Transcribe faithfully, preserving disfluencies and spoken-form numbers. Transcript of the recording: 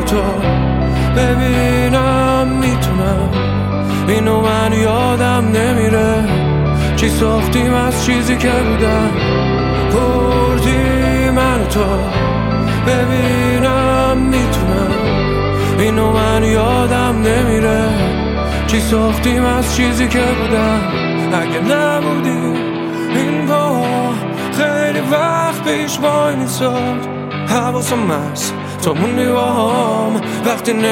تو ببینم میتونم اینو من یادم نمیره چی ساختیم از چیزی که بودم بردی من تو ببینم میتونم اینو من یادم نمیره چی ساختیم از چیزی که بودم اگه نبودی این با خیلی وقت پیش وای میساد حواسم هست تا موندی با هم وقتی